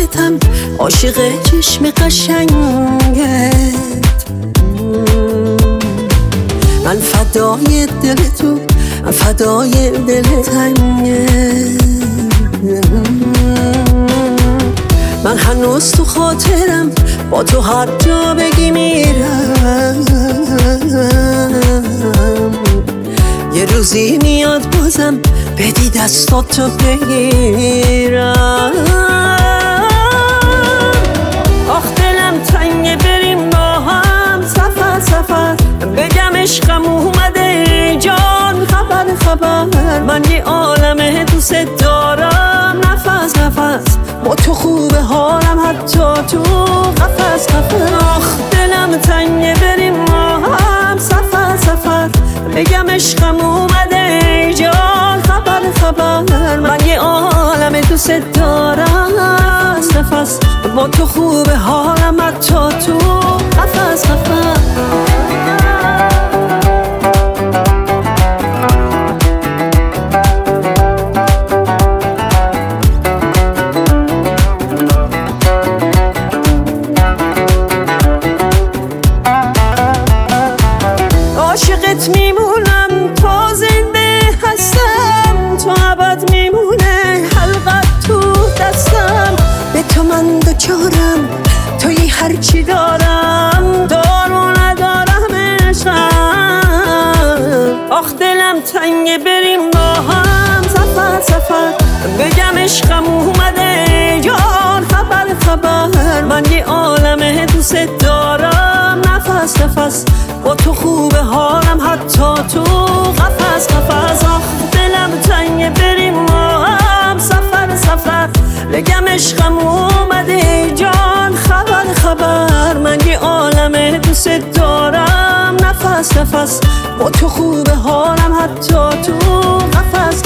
عاشقتم، عاشق چشم قشنگت. من فدای دل تو، من فدای دل تنگت. من هنوز تو خاطرم، با تو هر جا بگی میرم. یه روزی میاد بازم بدی دستاتو بگیرم. آخ دلم تنگه بریم با هم سفر سفر، بگم عشقم اومده جان خبر. من یه عالمه دوست دارم، نفس نفس با تو خوبه حالم حتی تو قفس. آخ دلم تنگه بریم با هم سفر سفر، بگم عشقم اومده جان خبر. من یه عالم دوست دارم، نفس با تو خوبه حالم حتی تو قفس. عاشقت میمونم تا زنده هستم، تو ابد میمونه حلقت تو دستم. به تو من دوچارم، توی هرچی دارم، دارو ندارم عشقم. آخ دلم تنگه بریم با هم سفر سفر، بگم عشقم اومده جان خبر. من یه عالمه دوست دارم، نفس نفس با تو خوبه حالم حتی تو قفس. آخ دلم تنگه بریم با هم سفر سفر، بگم عشقم اومده جان خبر. من یه عالمه دوست دارم، نفس نفس با تو خوبه حالم حتی تو قفس.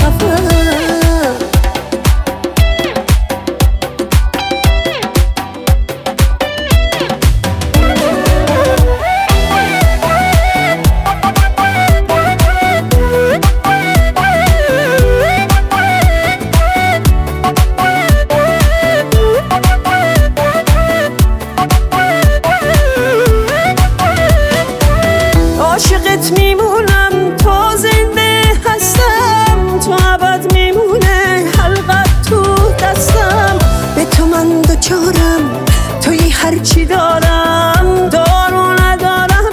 عاشقت میمونم تا زنده هستم، تو ابد میمونه حلقت تو دستم. به تو من دوچارم، توی هرچی دارم، دارو ندارم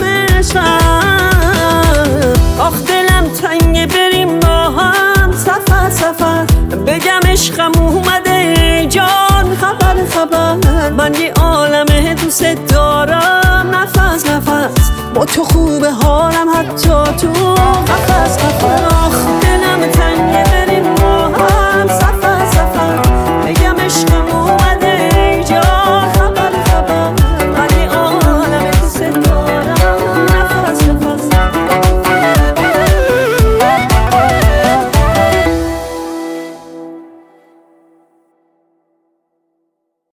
عشقم. آخ دلم تنگه بریم با هم سفر سفر، بگم عشقم اومده جان خبر. من یه عالمه دوست دارم،